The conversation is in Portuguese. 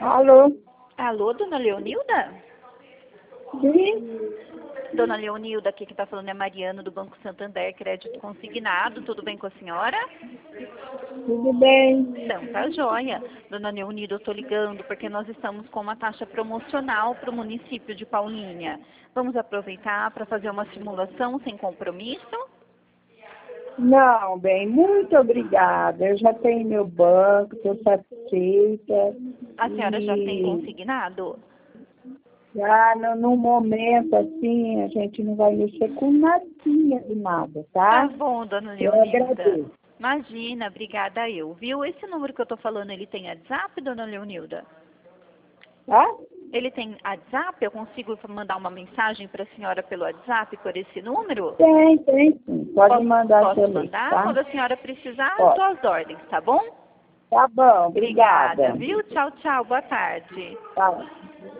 Alô? Alô, dona Leonilda? Sim? Dona Leonilda, aqui que está falando é Mariana, do Banco Santander, crédito consignado. Tudo bem com a senhora? Tudo bem? Então, tá joia. Dona Leonilda, eu estou ligando porque nós estamos com uma taxa promocional para o município de Paulínia. Vamos aproveitar para fazer uma simulação sem compromisso? Não, bem, muito obrigada. Eu já tenho meu banco, estou satisfeita. A senhora já tem E consignado? já no momento, assim, a gente não vai mexer com nadinha de nada, Tá tá? bom, dona Eu Leonilda. agradeço. Imagina, obrigada eu. Viu? Esse número que eu estou falando, ele tem WhatsApp, dona Leonilda? Tá? Ele tem WhatsApp? Eu consigo mandar uma mensagem para a senhora pelo WhatsApp por esse número? Tem sim. Pode mandar Posso também, mandar? tá? Quando a senhora precisar, Pode. estou às ordens, tá bom? Tá bom, Obrigada, obrigada. viu? Tchau, tchau. Boa tarde. Tá.